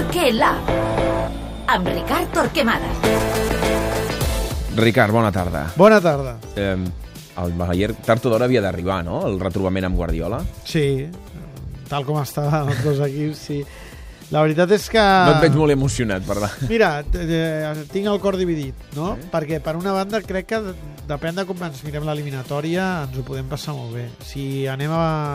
Perquè la... amb Ricard Torquemada. Ricard, bona tarda. Bona tarda. El Bayern tard o d'hora havia d'arribar, no?, el retrobament amb Guardiola. Sí, tal com estaven els dos equips, sí. La veritat és que... No et veig molt emocionat, perdó. Mira, tinc el cor dividit, no? Sí. Perquè, per una banda, crec que depèn de com ens mirem l'eliminatòria, ens ho podem passar molt bé. Si anem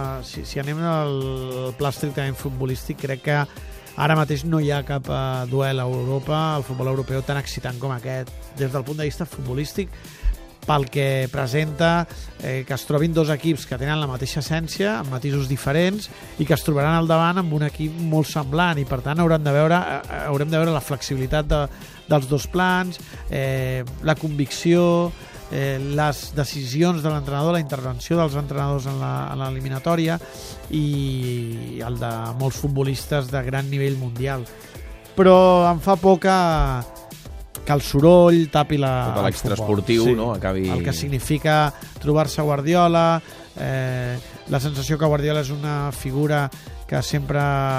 al pla estrictament futbolístic, crec que ara mateix no hi ha cap duel a Europa, al futbol europeu, tan excitant com aquest. Des del punt de vista futbolístic, pel que presenta, que es trobin dos equips que tenen la mateixa essència, amb matisos diferents, i que es trobaran al davant amb un equip molt semblant, i per tant haurem de veure la flexibilitat dels dos plans, la convicció, les decisions de l'entrenador, la intervenció dels entrenadors en l'eliminatòria i el de molts futbolistes de gran nivell mundial. Però em fa por que el soroll tapi tot l'extraesportiu, sí, no? Acabi... El que significa trobar-se Guardiola, la sensació que Guardiola és una figura que sempre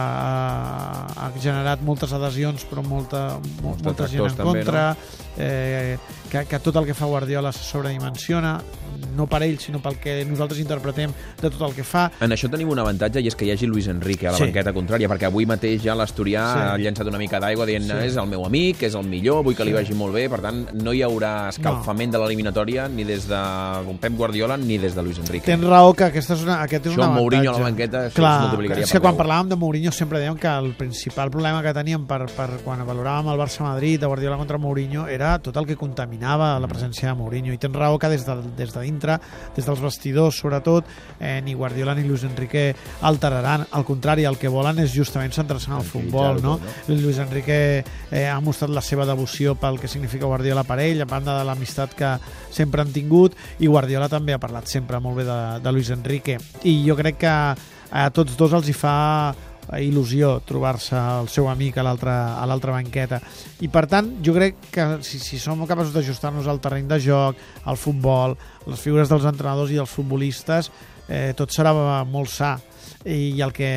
ha generat moltes adhesions però molta gent en contra, no? Que tot el que fa Guardiola se sobredimensiona, no per ell sinó pel que nosaltres interpretem de tot el que fa. En això tenim un avantatge, i és que hi hagi Luis Enrique a la banqueta contrària, perquè avui mateix ja l'Asturià ha llançat una mica d'aigua dient és el meu amic, és el millor, vull que li vagi molt bé, per tant no hi haurà escalfament de l'eliminatòria ni des de Pep Guardiola ni des de Luis Enrique. Tens raó que aquest és un avantatge. Això amb Mourinho a la banqueta es multiplicaria per 10. Quan parlàvem de Mourinho sempre dèiem que el principal problema que teníem per quan valoràvem el Barça-Madrid de Guardiola contra Mourinho era tot el que contaminava la presència de Mourinho, i tens raó que des de dintre, des dels vestidors sobretot, ni Guardiola ni Luis Enrique alteraran, al contrari, el que volen és justament centrar-se en el futbol, no? Luis Enrique ha mostrat la seva devoció pel que significa Guardiola per ell, a banda de l'amistat que sempre han tingut, i Guardiola també ha parlat sempre molt bé de Luis Enrique, i jo crec que a tots dos els hi fa il·lusió trobar-se el seu amic a l'altra banqueta, i per tant jo crec que si som capaços d'ajustar-nos al terreny de joc, al futbol, les figures dels entrenadors i dels futbolistes, tot serà molt sa, i el que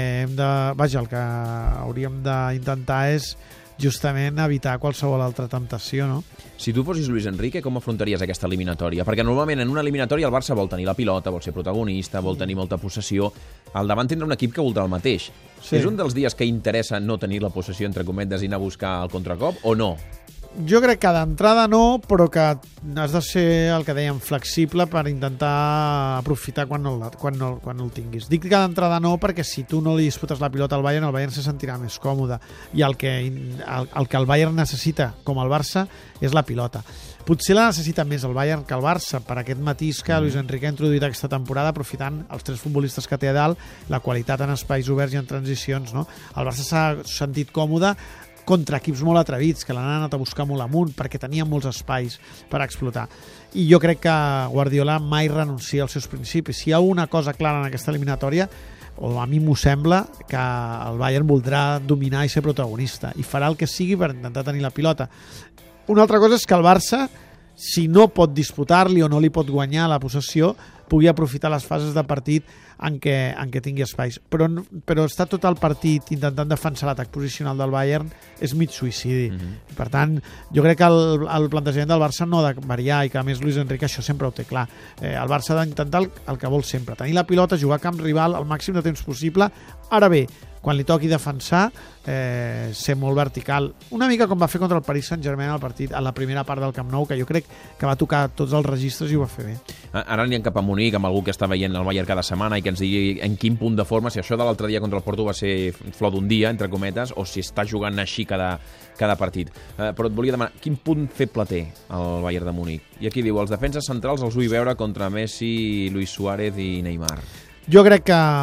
hauríem d'intentar és justament evitar qualsevol altra temptació, no? Si tu fossis Luis Enrique, com afrontaries aquesta eliminatòria? Perquè normalment en una eliminatòria el Barça vol tenir la pilota, vol ser protagonista, vol tenir molta possessió. Al davant tindrà un equip que voldrà el mateix. Sí. És un dels dies que interessa no tenir la possessió, entre cometes, i anar a buscar el contracop, o no? Jo crec que d'entrada no, però que has de ser, el que dèiem, flexible per intentar aprofitar quan no el tinguis. Dic que d'entrada no perquè si tu no li disputes la pilota al Bayern se sentirà més còmode, i el que el Bayern necessita, com el Barça, és la pilota. Potser la necessita més el Bayern que el Barça, per aquest matís que Luis Enrique ha introduït aquesta temporada, aprofitant els tres futbolistes que té a dalt, la qualitat en espais oberts i en transicions, no? El Barça s'ha sentit còmode contra equips molt atrevits, que l'han anat a buscar molt amunt, perquè tenien molts espais per explotar. I jo crec que Guardiola mai renuncia als seus principis. Si hi ha una cosa clara en aquesta eliminatòria, o a mi m'ho sembla, que el Bayern voldrà dominar i ser protagonista, i farà el que sigui per intentar tenir la pilota. Una altra cosa és que el Barça, si no pot disputar-li o no li pot guanyar la possessió, pugui aprofitar les fases de partit en què tingui espais. Però està tot el partit intentant defensar l'atac posicional del Bayern és mig suïcidi. Per tant, jo crec que el plantejament del Barça no ha de variar, i que a més Luis Enrique això sempre ho té clar. El Barça ha d'intentar el que vol sempre, tenir la pilota, jugar a camp rival el màxim de temps possible. Ara bé, quan li toqui defensar, ser molt vertical, una mica com va fer contra el Paris Saint-Germain al partit, a la primera part del Camp Nou, que jo crec que va tocar tots els registres i ho va fer bé. Ara anirem cap a Munic amb algú que està veient el Bayern cada setmana i que ens digui en quin punt de forma, si això de l'altre dia contra el Porto va ser flor d'un dia, entre cometes, o si està jugant així cada partit. Però et volia demanar, quin punt feble té el Bayern de Munic? I aquí diu, els defenses centrals els vull veure contra Messi, Luis Suárez i Neymar. Jo crec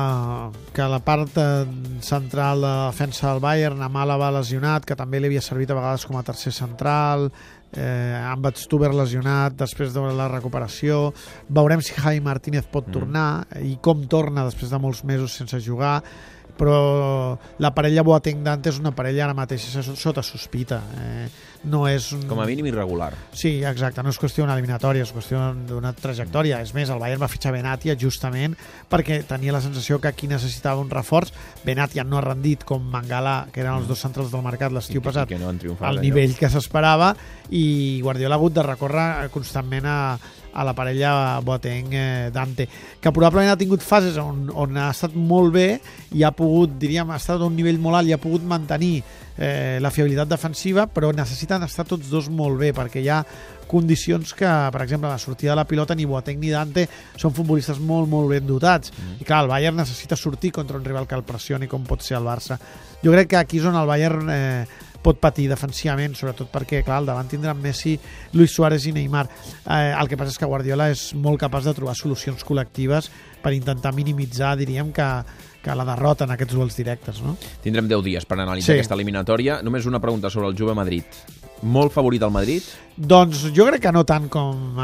que la part central de defensa del Bayern, Amala va lesionat, que també li havia servit a vegades com a tercer central, amb Stuber lesionat després de la recuperació. Veurem si Javi Martínez pot tornar i com torna després de molts mesos sense jugar, però la parella Boateng-Dante és una parella ara mateix sota sospita. No és com a mínim irregular. Sí, exacte, no és qüestió d'una eliminatòria, és qüestió d'una trajectòria. És més, el Bayern va fitxar Benatia justament perquè tenia la sensació que aquí necessitava un reforç. Benatia no ha rendit com Mangala, que eren els dos centrals del mercat l'estiu passat, que no han triomfat, al nivell que s'esperava, i Guardiola ha hagut de recórrer constantment a la parella Boateng-Dante, que probablement ha tingut fases on ha estat molt bé i ha pogut, diríem, ha estat a un nivell molt alt i ha pogut mantenir la fiabilitat defensiva, però necessiten estar tots dos molt bé, perquè hi ha condicions que, per exemple, la sortida de la pilota ni Boateng ni Dante són futbolistes molt, molt ben dotats. I clar, el Bayern necessita sortir contra un rival que el pressioni, com pot ser el Barça. Jo crec que aquí és on el Bayern pot patir defensivament, sobretot perquè, clar, al davant tindran Messi, Luis Suárez i Neymar. El que passa és que Guardiola és molt capaç de trobar solucions col·lectives per intentar minimitzar, diríem, que la derrota en aquests duels directes, no? Tindrem 10 dies per analitzar aquesta eliminatòria. Només una pregunta sobre el Juve-Madrid. Molt favorit al Madrid? Doncs jo crec que no tant com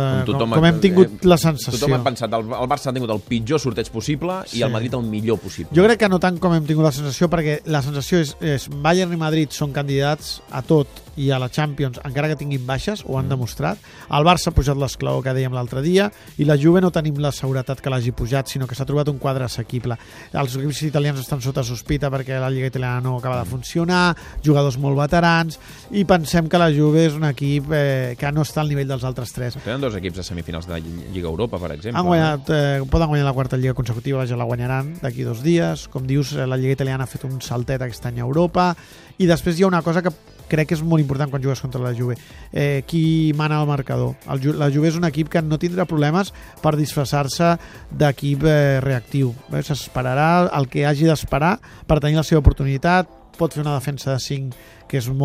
hem tingut la sensació. Tothom ha pensat, el Barça ha tingut el pitjor sorteig possible i el Madrid el millor possible. Jo crec que no tant com hem tingut la sensació, perquè la sensació és Bayern i Madrid són candidats a tot i a la Champions, encara que tinguin baixes, ho han demostrat. El Barça ha pujat l'esclaó, que dèiem l'altre dia, i la Juve no tenim la seguretat que l'hagi pujat, sinó que s'ha trobat un quadre assequible. Els equips italians estan sota sospita perquè la Lliga italiana no acaba de funcionar, jugadors molt veterans, i pensem que la Juve és un equip que no està al nivell dels altres tres. Tenen dos equips de semifinals de Lliga Europa, per exemple. Han guanyat, poden guanyar la quarta Lliga consecutiva, ja la guanyaran d'aquí 2 dies. Com dius, la Lliga italiana ha fet un saltet aquest any a Europa, i després hi ha una cosa que crec que és molt important quan jugues contra la Juve. Qui mana al marcador. La Juve és un equip que no tindrà problemes per disfressar-se d'equip reactiu. S'esperarà el que hagi d'esperar per tenir la seva oportunitat. Pot fer una defensa de 5 que és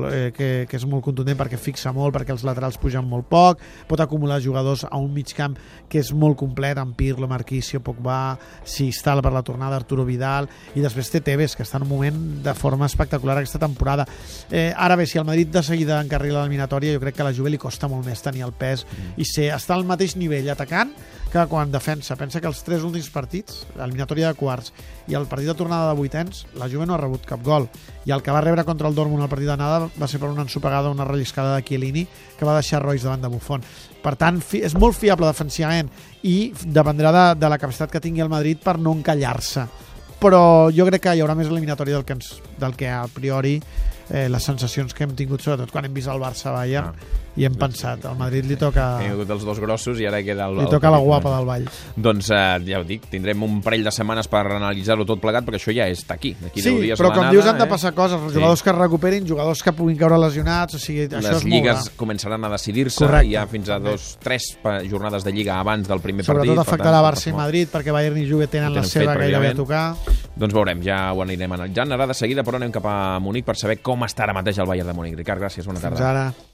molt contundent perquè fixa molt, perquè els laterals pugen molt poc, pot acumular jugadors a un mig camp que és molt complet, amb Pirlo, Marquisio, Pogba, si instala per la tornada Arturo Vidal, i després té Tevez, que està en un moment de forma espectacular aquesta temporada. Ara bé, si el Madrid de seguida encarrila l'eliminatòria, jo crec que a la Juve li costa molt més tenir el pes i està al mateix nivell atacant que quan defensa. Pensa que els 3 últims partits, l'eliminatòria de quarts i el partit de tornada de vuitens, la Juve no ha rebut cap gol, i el que va rebre contra el Dortmund al partit d'anada va ser per una ensopegada, una relliscada de Chiellini que va deixar Royce davant de Buffon. Per tant, és molt fiable defensivament i dependrà de la capacitat que tingui el Madrid per no encallar-se. Però jo crec que hi haurà més eliminatòria del que a priori les sensacions que hem tingut, sobretot quan hem vist el Barça-Bayern, i hem pensat, al Madrid li toca... Hem tingut els dos grossos i ara queda li toca la guapa del Vall. Doncs ja ho dic, tindrem un parell de setmanes per analitzar-ho tot plegat, perquè això ja està aquí. Sí, però com dius, han de passar coses. Els jugadors que es recuperin, jugadors que puguin caure lesionats, o sigui, això és molt... Les lligues començaran a decidir-se, hi ha fins a 3 jornades de Lliga abans del primer partit. Sobretot afectarà Barça i Madrid, perquè Bayern i Juve tenen la seva gairebé a tocar. Doncs veurem, ja ho anirem analitzant. Ara de seguida, però anem cap a Munic per saber com està ara mateix el Bayern de Munic. Ricard, gràcies, bona tarda. Fins ara.